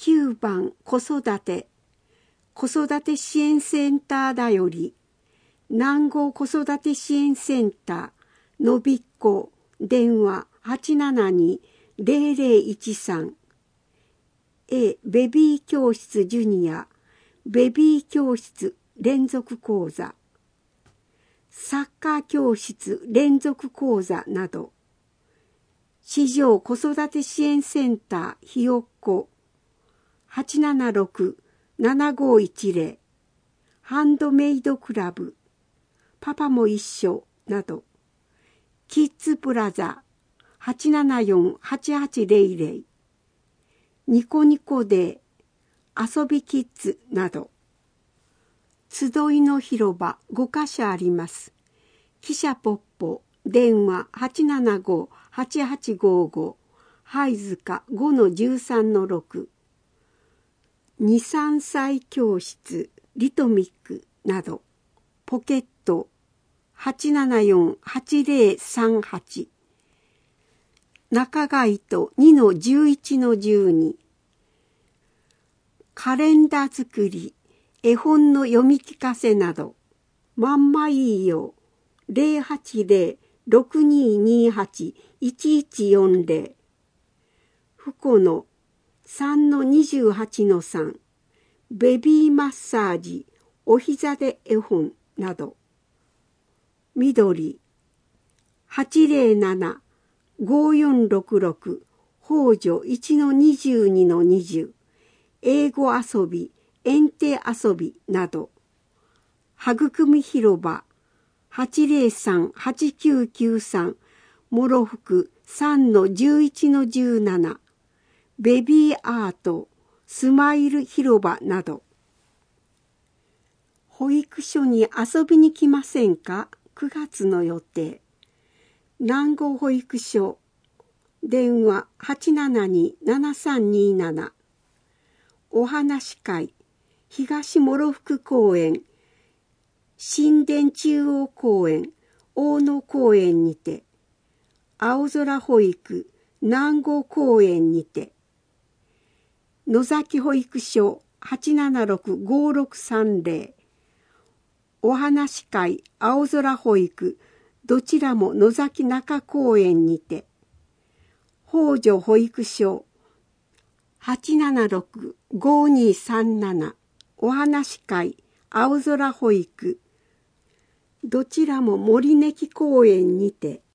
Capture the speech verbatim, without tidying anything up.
きゅうばん子育て子育て支援センターだより南郷子育て支援センターのびっこ電話 はちななに ゼロゼロいちさん A ベビー教室ジュニアベビー教室連続講座サッカー教室連続講座など市場子育て支援センターひよっこ はちななろく ななごいちゼロ ハンドメイドクラブパパも一緒などキッズプラザ はちななよん はちはちゼロゼロ ニコニコで遊びキッズなど集いの広場ごかしょあります。汽車ポッポ電話 はちななご はちはちごご はいずか ごのじゅうさんのろく にさんさい教室リトミックなどポケット はちななよん はちゼロさんはち 中街と にのじゅういちのじゅうに カレンダー作り絵本の読み聞かせなどまんまいいよゼロはちゼロ ろくににはち いちいちよんゼロふこの さんのにじゅうはちのさん ベビーマッサージお膝で絵本など緑 はちゼロなな ごよんろくろく ほうじょいちのにじゅうにのにじゅう英語遊び園庭遊びなど育み広場 はちゼロさん はちきゅうきゅうさん もろふく さんのじゅういちのじゅうなな ベビーアートスマイル広場など保育所に遊びに来ませんかくがつの予定南郷保育所電話 はちななに ななさんになな お話会東諸福公園新田中央公園大野公園にて青空保育南郷公園にて野崎保育所 はちななろく ごろくさんゼロ お話会青空保育どちらも野崎中公園にて北条保育所 はちななろく ごにさんなな お話会青空保育どちらも森根木公園にて